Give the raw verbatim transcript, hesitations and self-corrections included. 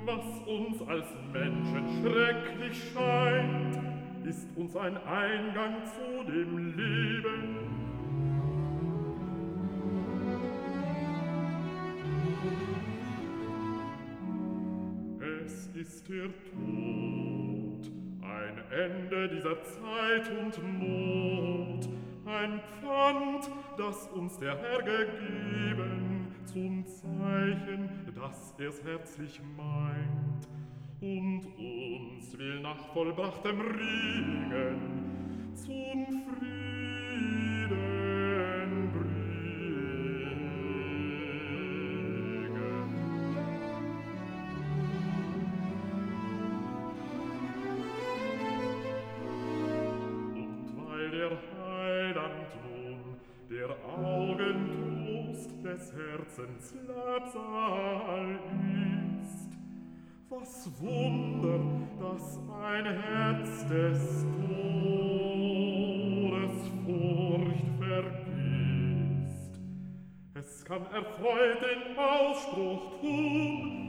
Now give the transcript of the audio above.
Was uns als Menschen schrecklich scheint, ist uns ein Eingang zu dem Leben. Es ist der Tod, ein Ende dieser Zeit und Not, ein Pfand, das uns der Herr gegeben, zum Zeichen, dass er's herzlich meint, und uns will nach vollbrachtem Regen zum Frieden bringen. Und weil der Heiland nun der Augentrost des Herzens Labsal ist, was Wunder, dass ein Herz des Todes Furcht vergisst. Es kann erfreut den Ausspruch tun,